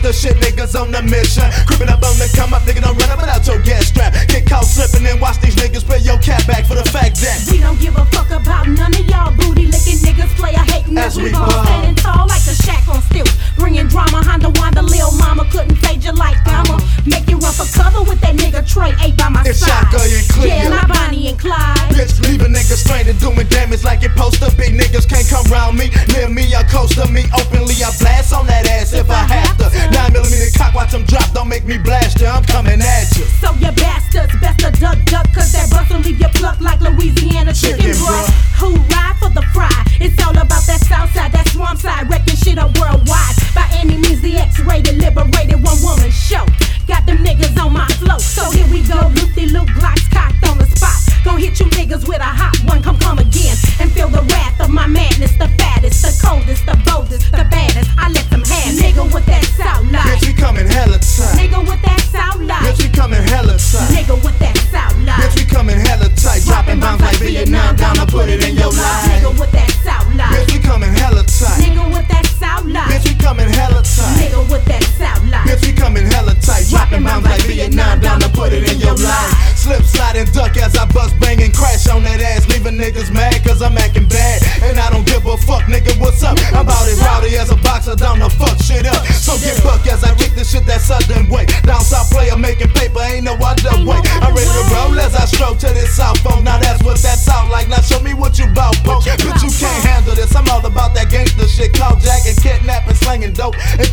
gangster shit, niggas on the mission. Creeping up on the come up, nigga, don't run up without your gas strap. Get caught slipping and watch these niggas pay your cat back for the fact that we don't give a fuck about none of y'all booty licking niggas. Player hating as we gon' standing tall like the shack on stilts. Bringing drama, Honda Wanda, Lil Mama couldn't fade you like I'ma make you run for cover with that nigga Trey A by my it's side. Shaka and Cleo. Yeah, not Bonnie and Clyde. Bitch, leaving niggas stranded, doing damage like it supposed to be. Niggas can't come round me, near me, or close to me. Openly, I blast on that ass if I have to. 9mm cock, watch them drop, don't make me blast ya. I'm coming at you. So you bastards best to duck, cause that bus'll leave you plucked like Louisiana chicken, bruh. Who ride for the fry? It's all about that south side, that swamp side, wrecking shit up worldwide. By any means, the X-rated, liberated, one woman show. Got them niggas on my flow. So here we go, loop-de-loop, Glocks cocked on the spot. Gon' hit you niggas with a hot one, come again. And feel the wrath of my madness, the fattest, the coldest, the boldest, the baddest. I let them have nigga with that south line. Bitch, we coming hella tight. Nigga with that south line. Bitch, we coming hella tight. Nigga with that south line. Bitch, we coming hella tight. Dropping bombs like Vietnam, down to put it in your life. Nigga with that south line. Bitch, we coming hella tight. Nigga with that south line. Bitch, we coming hella tight. Nigga with that south line. Bitch, we coming hella tight. Dropping bombs like Vietnam, down to put it in your life. Slip, slide, and duck as I bust, bang, and crash on that ass, leaving niggas mad cause I'm acting bad. And I don't give a fuck, nigga, what's up? I'm about as rowdy as a boxer, down to fuck shit up. So get buck as I kick this shit that southern way. Down south player making paper, ain't no other way. I'm ready to roll as I stroke to this south phone. Now that's what that sound like. Now show me what you bout, punk. Bitch, you can't handle this. I'm all about that gangster shit. Call Jack and kidnapping, slanging dope. And